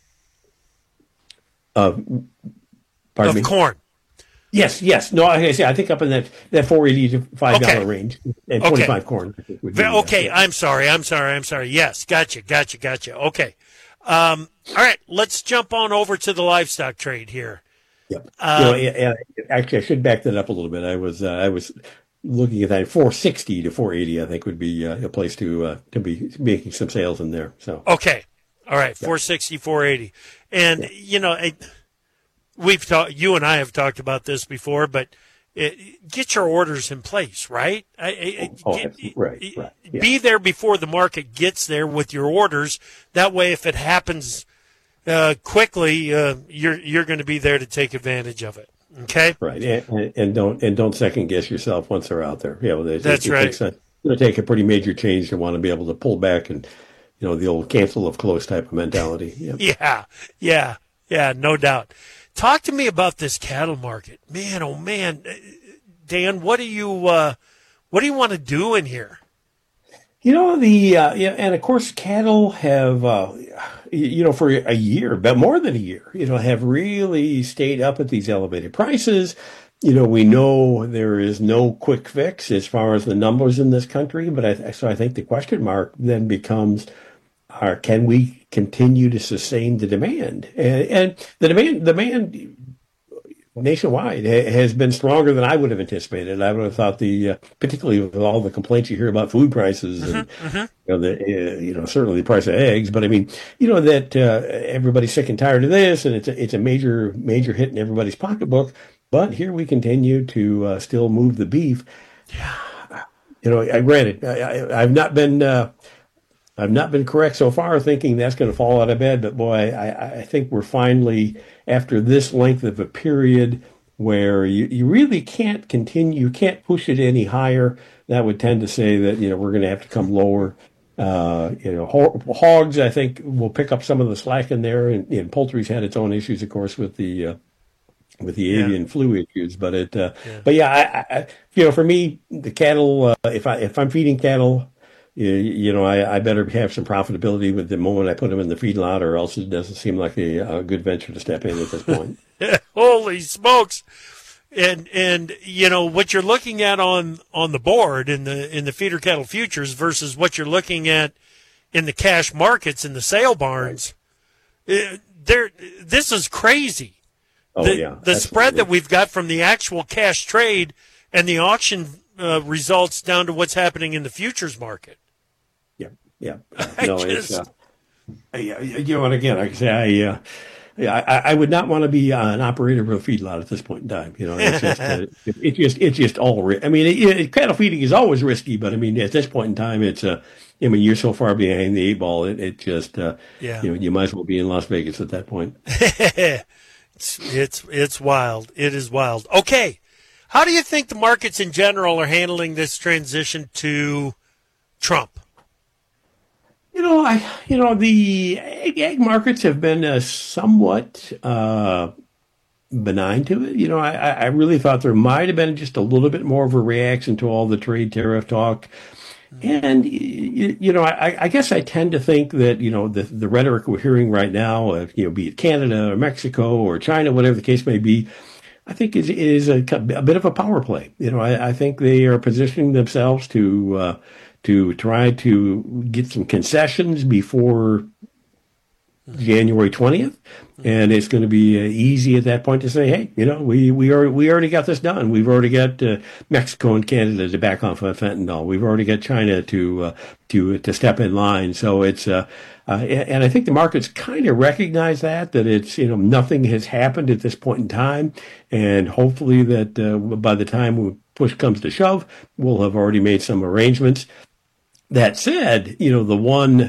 Pardon me? Corn. Yes. No, I think up in that $4.80 to $5 range, and 25 corn. Would be, okay. I'm sorry. Yes. Gotcha. Okay. All right. Let's jump on over to the livestock trade here. Yep. Actually, I should back that up a little bit. I was looking at that 460 to 480. I think would be a place to be making some sales in there. So okay. All right. 460, 480, and we've talked. You and I have talked about this before, but get your orders in place, right? Right. Yeah. Be there before the market gets there with your orders. That way, if it happens quickly, you're going to be there to take advantage of it. Okay. Right. And don't second guess yourself once they're out there. That's right. It's going to take a pretty major change to want to be able to pull back and the old cancel of close type of mentality. Yep. Yeah. No doubt. Talk to me about this cattle market, man. Oh man, Dan, what do you want to do in here? And of course, cattle have, for a year, but more than a year, have really stayed up at these elevated prices. We know there is no quick fix as far as the numbers in this country, so I think the question mark then becomes, can we continue to sustain the demand? And the demand nationwide has been stronger than I would have anticipated. I would have thought particularly with all the complaints you hear about food prices and certainly the price of eggs, but I mean, that everybody's sick and tired of this, and it's a major hit in everybody's pocketbook. But here we continue to still move the beef. Granted, I've not been correct so far thinking that's going to fall out of bed, but boy, I think we're finally, after this length of a period where you really can't continue, you can't push it any higher. That would tend to say that, we're going to have to come lower. Hogs, I think, will pick up some of the slack in there, and poultry's had its own issues, of course, with the avian flu issues. But for me, the cattle, if I'm feeding cattle, I better have some profitability with the moment I put them in the feedlot, or else it doesn't seem like a good venture to step in at this point. Holy smokes! And what you're looking at on the board in the feeder cattle futures versus what you're looking at in the cash markets in the sale barns, this is crazy. The spread that we've got from the actual cash trade and the auction results down to what's happening in the futures market. Yeah. No, it's and again, like I say, I would not want to be an operator of a feedlot at this point in time. It's just all. I mean, cattle feeding is always risky, but I mean, at this point in time, it's you're so far behind the eight ball. It just you might as well be in Las Vegas at that point. It's wild. It is wild. Okay, how do you think the markets in general are handling this transition to Trump? The egg markets have been somewhat benign to it. I really thought there might have been just a little bit more of a reaction to all the trade tariff talk. And, I guess I tend to think that, the rhetoric we're hearing right now, be it Canada or Mexico or China, whatever the case may be, I think is a bit of a power play. I think they are positioning themselves to try to get some concessions before January 20th. And it's going to be easy at that point to say, hey, we already got this done. We've already got Mexico and Canada to back off of fentanyl. We've already got China to step in line. So it's and I think the markets kind of recognize that it's nothing has happened at this point in time, and hopefully that by the time push comes to shove, we'll have already made some arrangements. That said, the one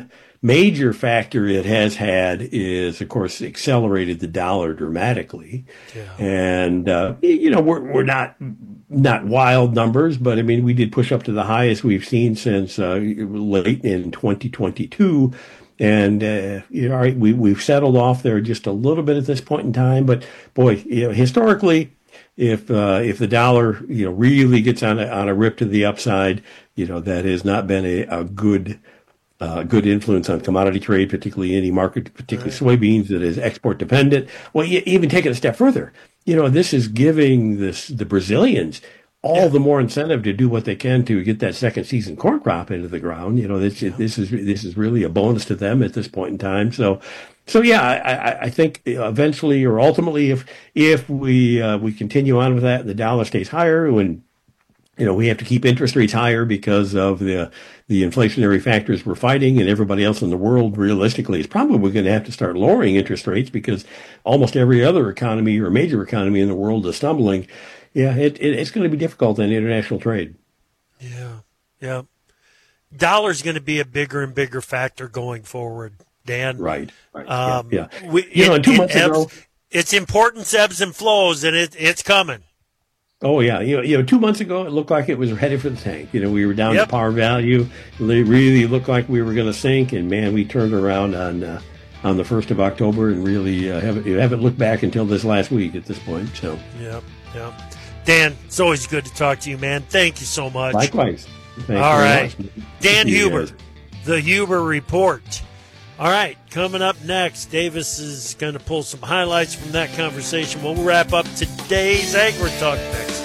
major factor it has had is, of course, accelerated the dollar dramatically. Yeah. And, we're not wild numbers, but I mean, we did push up to the highest we've seen since late in 2022. And, we've settled off there just a little bit at this point in time. But boy, historically, if the dollar, really gets on a rip to the upside, that has not been a good influence on commodity trade, particularly any market, particularly soybeans that is export dependent. Well, even take it a step further, this is giving the Brazilians all the more incentive to do what they can to get that second season corn crop into the ground. This is really a bonus to them at this point in time. So yeah, I think eventually or ultimately, if we continue on with that and the dollar stays higher, when we have to keep interest rates higher because of the inflationary factors we're fighting, and everybody else in the world realistically is probably going to have to start lowering interest rates because almost every other economy or major economy in the world is stumbling. Yeah, it's going to be difficult in international trade. Yeah. Dollar's going to be a bigger and bigger factor going forward, Dan. Right. And 2 months ago, its importance ebbs and flows, and it's coming. Oh yeah, 2 months ago it looked like it was headed for the tank. We were down to par value. It really looked like we were going to sink, and man, we turned around on the 1st of October and really haven't looked back until this last week at this point. So yeah. Dan, it's always good to talk to you, man. Thank you so much. Likewise. All right, Dan Huber, the Huber Report. All right, coming up next, Davis is going to pull some highlights from that conversation. We'll wrap up today's AgriTalk next.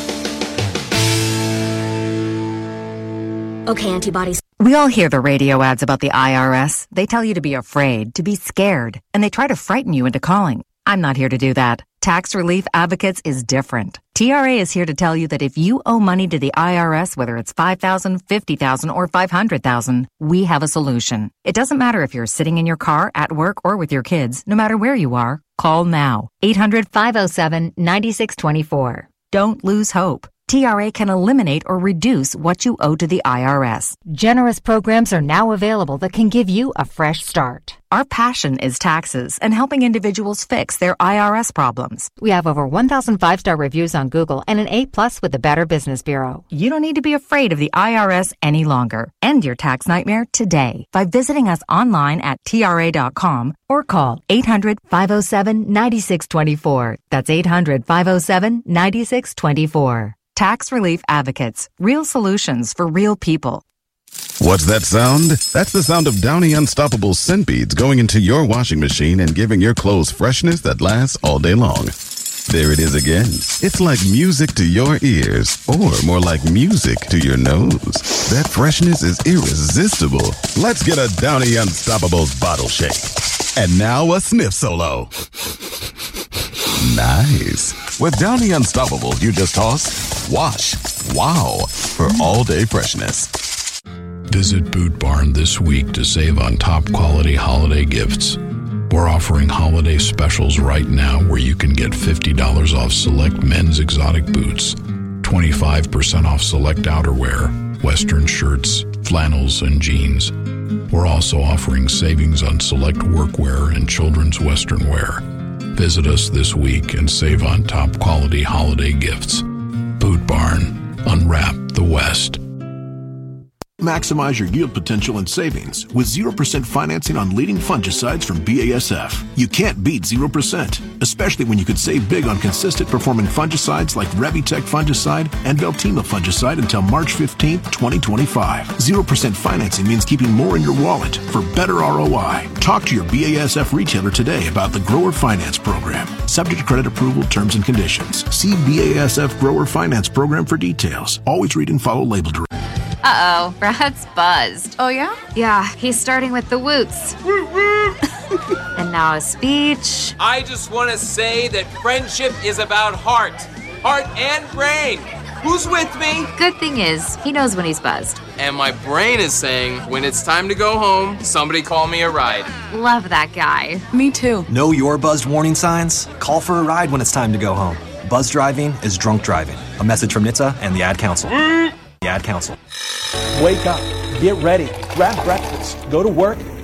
Okay, antibodies. We all hear the radio ads about the IRS. They tell you to be afraid, to be scared, and they try to frighten you into calling. I'm not here to do that. Tax Relief Advocates is different. TRA is here to tell you that if you owe money to the IRS, whether it's $5,000, $50,000, or $500,000, we have a solution. It doesn't matter if you're sitting in your car, at work, or with your kids. No matter where you are, call now. 800-507-9624. Don't lose hope. TRA can eliminate or reduce what you owe to the IRS. Generous programs are now available that can give you a fresh start. Our passion is taxes and helping individuals fix their IRS problems. We have over 1,000 5-star reviews on Google and an A+ with the Better Business Bureau. You don't need to be afraid of the IRS any longer. End your tax nightmare today by visiting us online at TRA.com or call 800-507-9624. That's 800-507-9624. Tax Relief Advocates. Real solutions for real people. What's that sound? That's the sound of Downy Unstoppable scent beads going into your washing machine and giving your clothes freshness that lasts all day long. There it is again. It's like music to your ears, or more like music to your nose. That freshness is irresistible. Let's get a Downy Unstoppables bottle shake. And now a sniff solo. Nice. With Downy Unstoppables, you just toss, wash, wow, for all-day freshness. Visit Boot Barn this week to save on top quality holiday gifts. We're offering holiday specials right now where you can get $50 off select men's exotic boots, 25% off select outerwear, Western shirts, flannels, and jeans. We're also offering savings on select workwear and children's Western wear. Visit us this week and save on top quality holiday gifts. Boot Barn. Unwrap the West. Maximize your yield potential and savings with 0% financing on leading fungicides from BASF. You can't beat 0%, especially when you could save big on consistent performing fungicides like Revitec fungicide and Veltima fungicide until March 15th, 2025. 0% financing means keeping more in your wallet for better ROI. Talk to your BASF retailer today about the Grower Finance Program. Subject to credit approval, terms and conditions. See BASF Grower Finance Program for details. Always read and follow label directions. Uh-oh, Brad's buzzed. Oh, yeah? Yeah, he's starting with the woots. And now a speech. I just want to say that friendship is about heart and brain. Who's with me? Good thing is, he knows when he's buzzed. And my brain is saying, when it's time to go home, somebody call me a ride. Love that guy. Me too. Know your buzzed warning signs? Call for a ride when it's time to go home. Buzz driving is drunk driving. A message from NHTSA and the Ad Council. The Ad Council. Wake up, get ready, grab breakfast, go to work,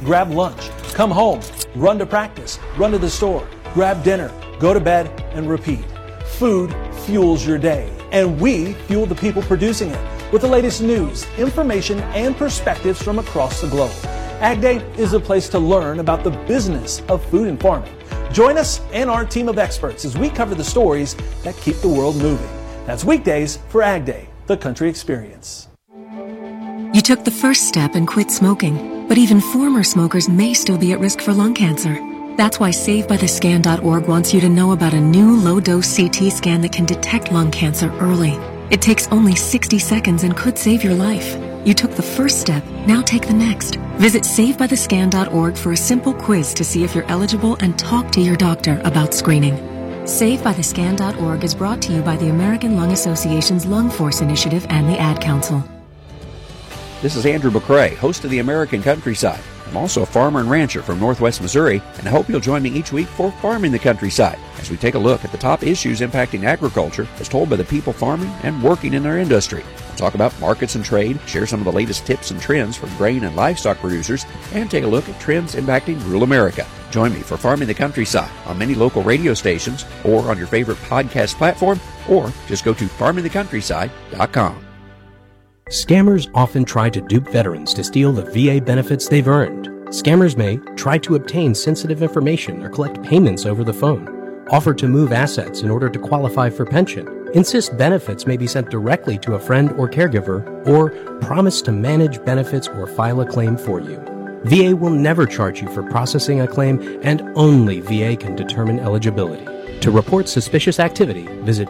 grab lunch, come home, run to practice, run to the store, grab dinner, go to bed, and repeat. Food fuels your day, and we fuel the people producing it with the latest news, information, and perspectives from across the globe. Ag Day is a place to learn about the business of food and farming. Join us and our team of experts as we cover the stories that keep the world moving. That's weekdays for Ag Day, the country experience. You took the first step and quit smoking, but even former smokers may still be at risk for lung cancer. That's why SaveByTheScan.org wants you to know about a new low-dose CT scan that can detect lung cancer early. It takes only 60 seconds and could save your life. You took the first step, now take the next. Visit SaveByTheScan.org for a simple quiz to see if you're eligible and talk to your doctor about screening. SaveByTheScan.org is brought to you by the American Lung Association's Lung Force Initiative and the Ad Council. This is Andrew McCrae, host of the American Countryside. I'm also a farmer and rancher from Northwest Missouri, and I hope you'll join me each week for Farming the Countryside, as we take a look at the top issues impacting agriculture as told by the people farming and working in our industry. We'll talk about markets and trade, share some of the latest tips and trends from grain and livestock producers, and take a look at trends impacting rural America. Join me for Farming the Countryside on many local radio stations or on your favorite podcast platform, or just go to farmingthecountryside.com. Scammers often try to dupe veterans to steal the VA benefits they've earned. Scammers may try to obtain sensitive information or collect payments over the phone, offer to move assets in order to qualify for pension, insist benefits may be sent directly to a friend or caregiver, or promise to manage benefits or file a claim for you. VA will never charge you for processing a claim, and only VA can determine eligibility. To report suspicious activity, visit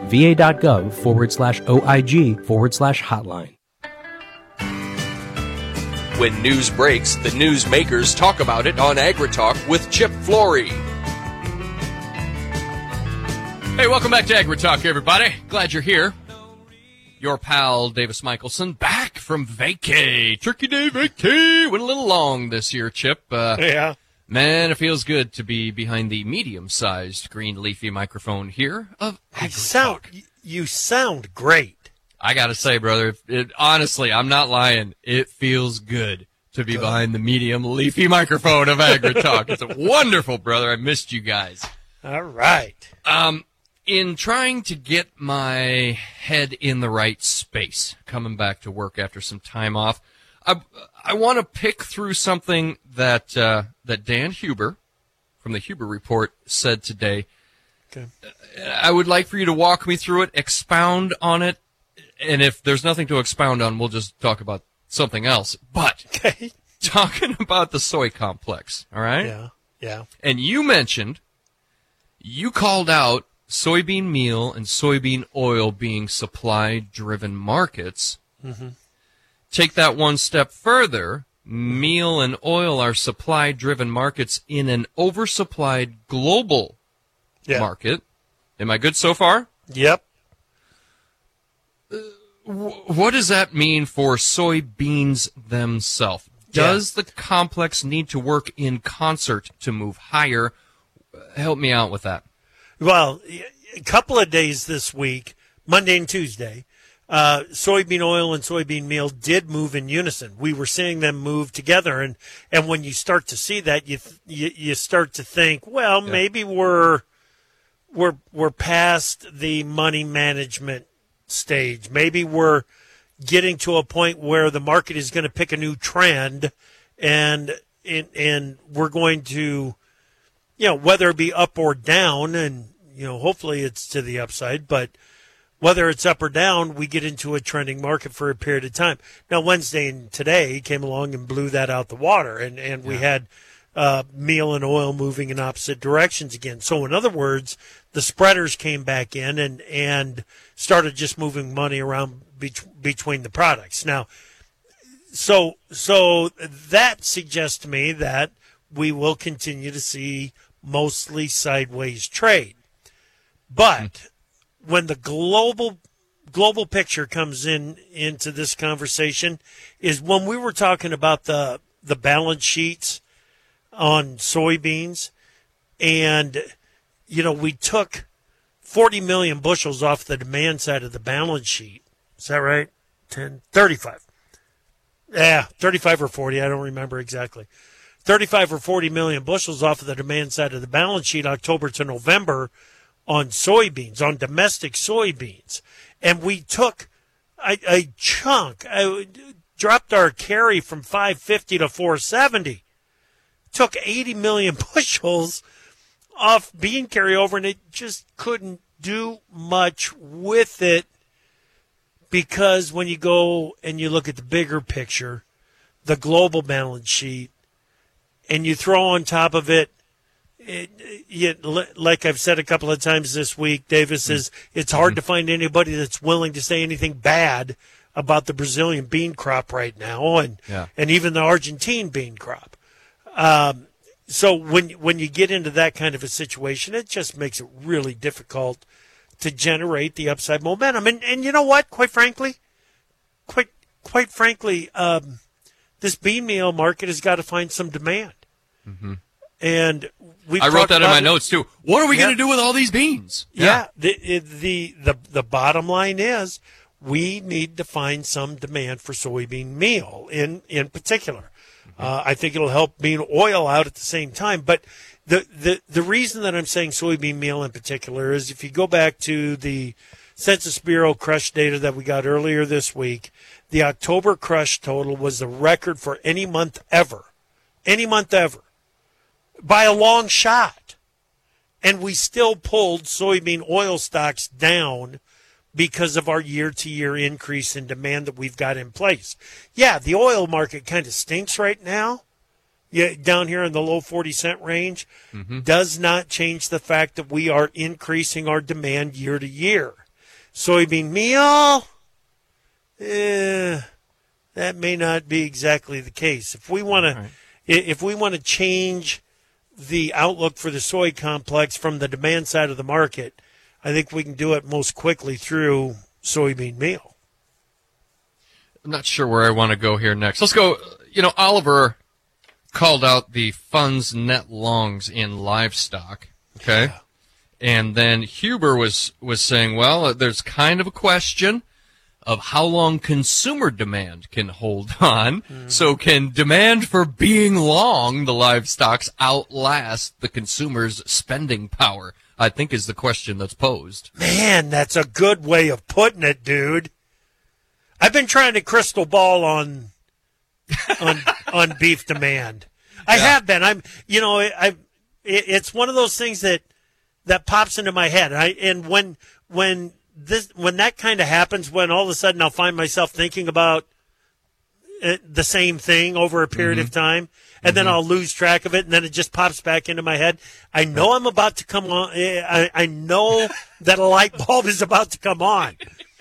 va.gov/OIG/hotline. When news breaks, the newsmakers talk about it on AgriTalk with Chip Flory. Hey, welcome back to AgriTalk, everybody. Glad you're here. Your pal, Davis Michelson, back from vacay. Turkey Day vacay. Went a little long this year, Chip. Yeah. Man, it feels good to be behind the medium-sized green leafy microphone here of AgriTalk. You sound great. I gotta say, brother, honestly, I'm not lying. It feels good to be behind the medium leafy microphone of AgriTalk. It's wonderful, brother. I missed you guys. All right. In trying to get my head in the right space, coming back to work after some time off, I want to pick through something that Dan Huber from the Huber Report said today. Okay. I would like for you to walk me through it, expound on it, and if there's nothing to expound on, we'll just talk about something else. But talking about the soy complex, all right? Yeah. And you called out soybean meal and soybean oil being supply-driven markets. Mm-hmm. Take that one step further. Meal and oil are supply-driven markets in an oversupplied global market. Am I good so far? Yep. What does that mean for soybeans themselves? Does the complex need to work in concert to move higher? Help me out with that. Well, a couple of days this week, Monday and Tuesday, soybean oil and soybean meal did move in unison. We were seeing them move together, and when you start to see that, you start to think, well, maybe we're past the money management stage. Maybe we're getting to a point where the market is going to pick a new trend, and we're going to, whether it be up or down, and hopefully it's to the upside, but whether it's up or down, we get into a trending market for a period of time. Now, Wednesday and today came along and blew that out the water, and we had meal and oil moving in opposite directions again. So, in other words, the spreaders came back in and started just moving money around between the products. Now, so that suggests to me that we will continue to see mostly sideways trade. But when the global picture comes into this conversation is when we were talking about the balance sheets on soybeans, and we took 40 million bushels off the demand side of the balance sheet. Is that right? 35. Yeah, 35 or 40, I don't remember exactly. 35 or 40 million bushels off of the demand side of the balance sheet October to November on soybeans, on domestic soybeans. And we took a chunk, dropped our carry from 550 to 470, took 80 million bushels off bean carryover, and it just couldn't do much with it, because when you go and you look at the bigger picture, the global balance sheet, and you throw on top of it, like I've said a couple of times this week, Davis, is it's hard to find anybody that's willing to say anything bad about the Brazilian bean crop right now, and even the Argentine bean crop. So when you get into that kind of a situation, it just makes it really difficult to generate the upside momentum. And you know what? Quite frankly, this bean meal market has got to find some demand. Mm-hmm. And I wrote that in my notes too. What are we going to do with all these beans? Yeah. The bottom line is we need to find some demand for soybean meal in particular. I think it'll help bean oil out at the same time. But the reason that I'm saying soybean meal in particular is if you go back to the Census Bureau crush data that we got earlier this week, the October crush total was the record for any month ever, by a long shot. And we still pulled soybean oil stocks down because of our year-to-year increase in demand that we've got in place. Yeah, the oil market kind of stinks right now. Yeah, down here in the low 40-cent range, does not change the fact that we are increasing our demand year to year. Soybean meal, that may not be exactly the case. If we want to change the outlook for the soy complex from the demand side of the market, I think we can do it most quickly through soybean meal. I'm not sure where I want to go here next. Let's go. Oliver called out the fund's net longs in livestock. Okay. Yeah. And then Huber was saying, well, there's kind of a question of how long consumer demand can hold on. So can demand for being long the livestocks outlast the consumer's spending power, I think is the question that's posed. Man, that's a good way of putting it, dude. I've been trying to crystal ball on beef demand. I have been. It's one of those things that pops into my head. And when that kind of happens, when all of a sudden I'll find myself thinking about the same thing over a period of time, and then I'll lose track of it, and then it just pops back into my head. I know I'm about to come on. I know that a light bulb is about to come on.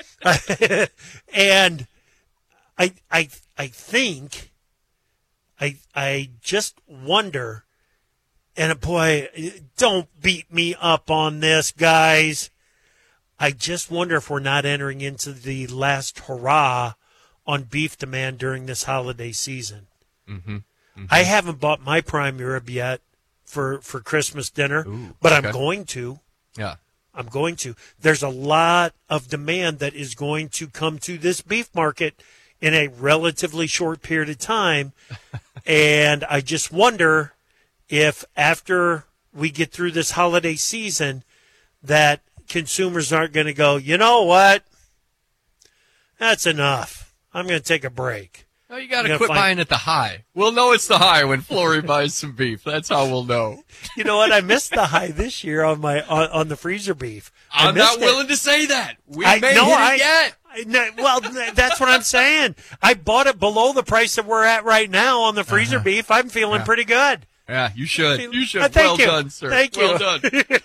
And I think, I just wonder, and boy, don't beat me up on this, guys. I just wonder if we're not entering into the last hurrah on beef demand during this holiday season. I haven't bought my prime rib yet for Christmas dinner, but I'm going to. Yeah. I'm going to. There's a lot of demand that is going to come to this beef market in a relatively short period of time. And I just wonder if after we get through this holiday season that consumers aren't going to go, you know what? That's enough. I'm going to take a break. No, you got to quit buying at the high. We'll know it's the high when Flory buys some beef. That's how we'll know. You know what? I missed the high this year on on the freezer beef. I'm not willing to say that. We may hit it yet. Well, that's what I'm saying. I bought it below the price that we're at right now on the freezer beef. I'm feeling pretty good. Yeah, you should. You should. Thank you. Done, sir. Thank you. Well done.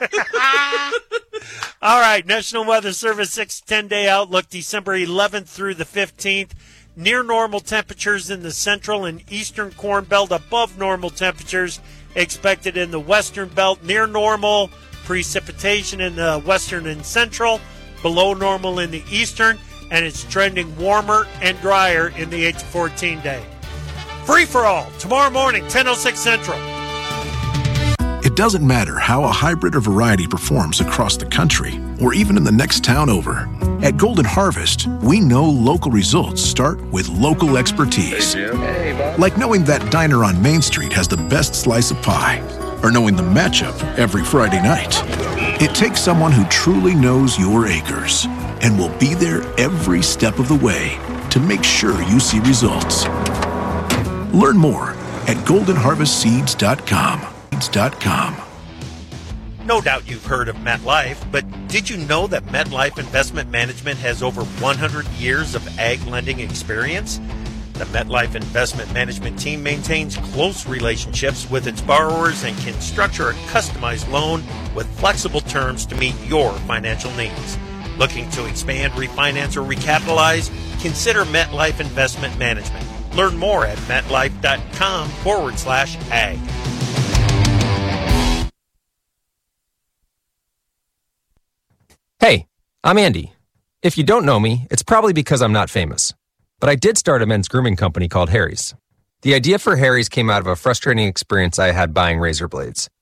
All right, National Weather Service 6-10-day outlook, December 11th through the 15th. Near normal temperatures in the central and eastern Corn Belt, above normal temperatures expected in the western belt. Near normal precipitation in the western and central, below normal in the eastern, and it's trending warmer and drier in the 8 to 14 day. Free for all tomorrow morning, 10:06 Central. It doesn't matter how a hybrid or variety performs across the country or even in the next town over. At Golden Harvest, we know local results start with local expertise. Like knowing that diner on Main Street has the best slice of pie, or knowing the matchup every Friday night. It takes someone who truly knows your acres and will be there every step of the way to make sure you see results. Learn more at goldenharvestseeds.com. No doubt you've heard of MetLife, but did you know that MetLife Investment Management has over 100 years of ag lending experience? The MetLife Investment Management team maintains close relationships with its borrowers and can structure a customized loan with flexible terms to meet your financial needs. Looking to expand, refinance, or recapitalize? Consider MetLife Investment Management. Learn more at metlife.com/ag. Hey, I'm Andy. If you don't know me, it's probably because I'm not famous. But I did start a men's grooming company called Harry's. The idea for Harry's came out of a frustrating experience I had buying razor blades.